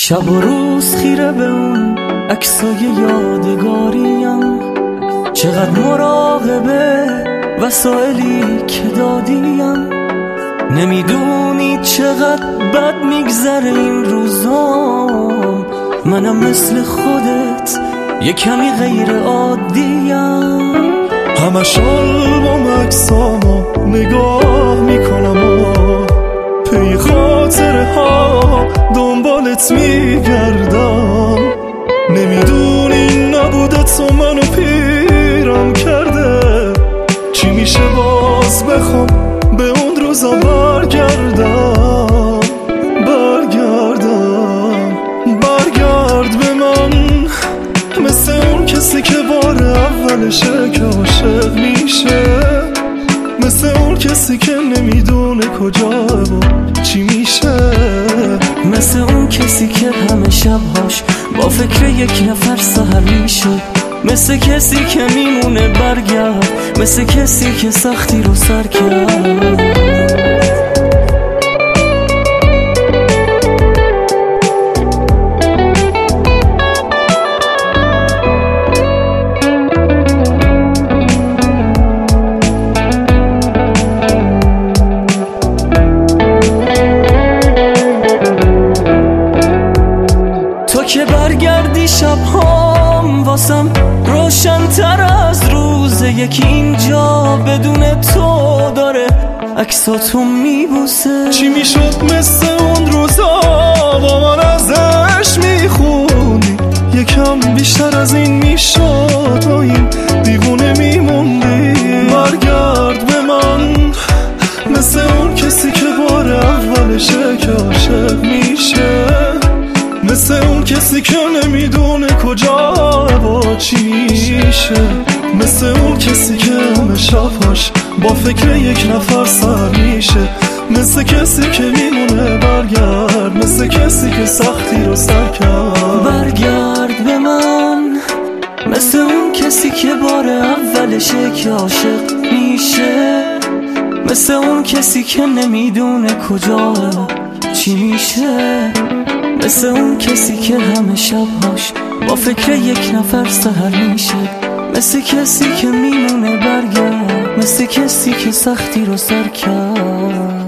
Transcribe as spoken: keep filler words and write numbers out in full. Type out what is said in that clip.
شب و روز خیره به اون عکسای یادگاریم، چقدر مراقبه وسایلی که دادیم. نمیدونی چقدر بد میگذره این روزام، منم مثل خودت یه کمی غیر عادیم. همش آلبوم عکسامو نگاه میکنم و پی خاطره ها دنبالت میگردم. نمیدونی نبوده تو منو پیرم کرده، چی میشه باز بخوام به اون روزا برگردم. برگردم برگرد به من، مثل اون کسی که بار اولشه که عاشق میشه، مثل اون کسی که نمیدونه کجاه و چی میشه، مثل اون کسی که همه شبهاش با فکر یک نفر سحر میشه، مثل کسی که میمونه برگرد، مثل کسی که سختی رو سر کرد. تو که برگردی شبهام واسم روشن تر از روز، یکی اینجا بدون تو داره عکساتو میبوسه. چی میشد مثل اون روزا با من ازش میخوندی، یکم بیشتر از این میشد و این دیوونه میموندی. برگرد به من، مثل اون کسی که بار اولشه که عاشق میشه، مثل اون کسی که نمیدونه کجا با چی میشه، مثل اون کسی که همه شبهاش با فکر یک نفر سر میشه، مثل کسی که میمونه برگرد، مثل کسی که سختی رو سر کرد. برگرد به من، مثل اون کسی که بار اولشه که عاشق میشه، مثل اون کسی که نمیدونه کجا چی میشه، مثل اون کسی که همه شبهاش با فکر یک نفر سحر میشه، مثل کسی که میمونه برگرد، مثل کسی که سختی رو سر کرد.